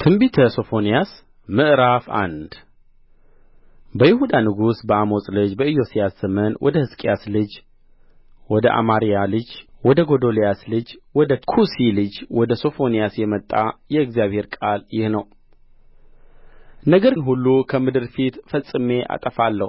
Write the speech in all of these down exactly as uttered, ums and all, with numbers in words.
ትንቢተ ሶፎንያስ ምዕራፍ አንድ በይሁዳ ንጉሥ በአሞጽ ልጅ በኢዮስያስ ዘመን ወደ ሕዝቅያስ ልጅ ወደ አማርያ ልጅ ወደ ጎዶልያስ ልጅ ወደ ኵሲ ልጅ ወደ ሶፎንያስ የመጣ የእግዚአብሔር ቃል ይህ ነው። ነገርን ሁሉ ከምድር ፊት ፈጽሜ አጠፋለሁ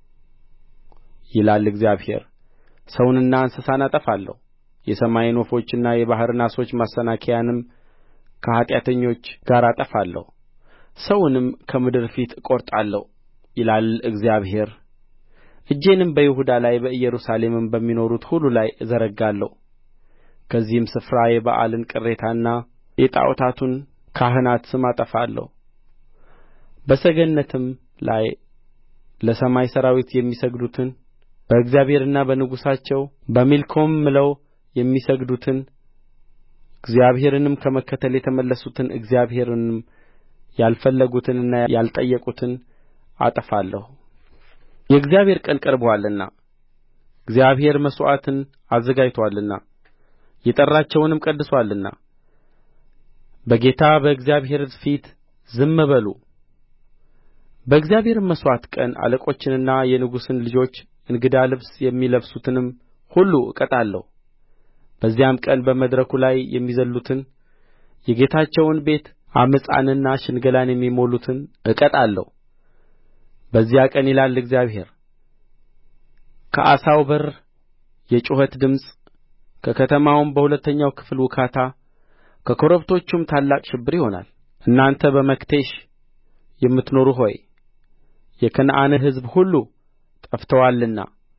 ይላል እግዚአብሔር። ሰውንና እንስሳን አጠፋለሁ፣ የሰማይን ወፎችና የባሕርን ዓሦች ማሰናከያንም ከኃጢአተኞች ጋር አጠፋለሁ፣ ሰውንም ከምድር ፊት እቈርጣለሁ ይላል እግዚአብሔር። እጄንም በይሁዳ ላይ በኢየሩሳሌምም በሚኖሩት ሁሉ ላይ እዘረጋለሁ። ከዚህም ስፍራ የበኣልን ቅሬታና የጣዖታቱን ካህናት ስም አጠፋለሁ። በሰገነትም ላይ ለሰማይ ሠራዊት የሚሰግዱትን በእግዚአብሔርና በንጉሣቸው በሚልኮም ምለው የሚሰግዱትን እግዚአብሔርንም ከመከተል የተመለሱትን እግዚአብሔርንም ያልፈለጉትንና ያልጠየቁትን አጠፋለሁ። የእግዚአብሔር ቀን ቀርቦአልና እግዚአብሔር መሥዋዕትን አዘጋጅቶአልና የጠራቸውንም ቀድሶአልና በጌታ በእግዚአብሔር ፊት ዝም በሉ። በእግዚአብሔርም መሥዋዕት ቀን አለቆችንና የንጉሥን ልጆች እንግዳ ልብስ የሚለብሱትንም ሁሉ እቀጣለሁ። በዚያም ቀን በመድረኩ ላይ የሚዘልሉትን የጌታቸውን ቤት ዓመፃንና ሽንገላን የሚሞሉትን እቀጣለሁ። በዚያ ቀን ይላል እግዚአብሔር፣ ከዓሣው በር የጩኸት ድምፅ፣ ከከተማውም በሁለተኛው ክፍል ውካታ፣ ከኮረብቶቹም ታላቅ ሽብር ይሆናል። እናንተ በመክቴሽ የምትኖሩ ሆይ የከነዓን ሕዝብ ሁሉ ጠፍተዋልና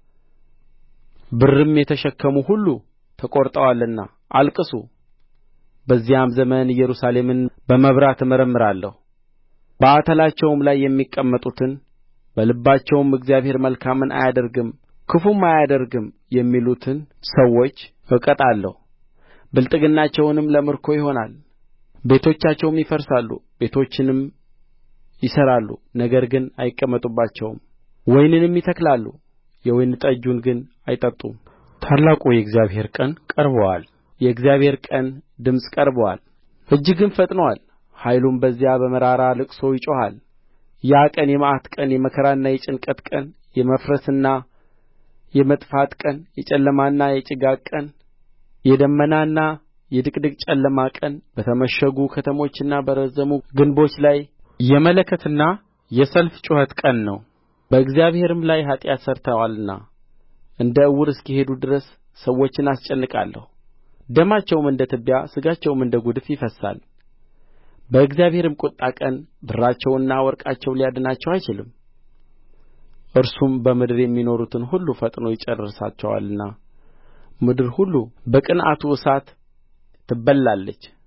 ብርም የተሸከሙ ሁሉ ተቈርጠዋልና አልቅሱ። በዚያም ዘመን ኢየሩሳሌምን በመብራት እመረምራለሁ፣ በአተላቸውም ላይ የሚቀመጡትን በልባቸውም እግዚአብሔር መልካምን አያደርግም ክፉም አያደርግም የሚሉትን ሰዎች እቀጣለሁ። ብልጥግናቸውንም ለምርኮ ይሆናል። ቤቶቻቸውም ይፈርሳሉ፣ ቤቶችንም ይሠራሉ፣ ነገር ግን አይቀመጡባቸውም። ወይንንም ይተክላሉ፣ የወይን ጠጁን ግን አይጠጡም። ታላቁ የእግዚአብሔር ቀን ቀርቦአል፣ የእግዚአብሔር ቀን ድምፅ ቀርቦአል፣ እጅግም ፈጥኖአል። ኃይሉም በዚያ በመራራ ልቅሶ ይጮኻል። ያ ቀን የመዓት ቀን፣ የመከራና የጭንቀት ቀን፣ የመፍረስና የመጥፋት ቀን፣ የጨለማና የጭጋግ ቀን፣ የደመናና የድቅድቅ ጨለማ ቀን፣ በተመሸጉ ከተሞችና በረዘሙ ግንቦች ላይ የመለከትና የሰልፍ ጩኸት ቀን ነው። በእግዚአብሔርም ላይ ኃጢአት ሠርተዋልና እንደ ዕውር እስኪሄዱ ድረስ ሰዎችን አስጨንቃለሁ። ደማቸውም እንደ ትቢያ ሥጋቸውም እንደ ጕድፍ ይፈስሳል። በእግዚአብሔርም ቍጣ ቀን ብራቸውና ወርቃቸው ሊያድናቸው አይችልም። እርሱም በምድር የሚኖሩትን ሁሉ ፈጥኖ ይጨርሳቸዋልና ምድር ሁሉ በቅንዓቱ እሳት ትበላለች።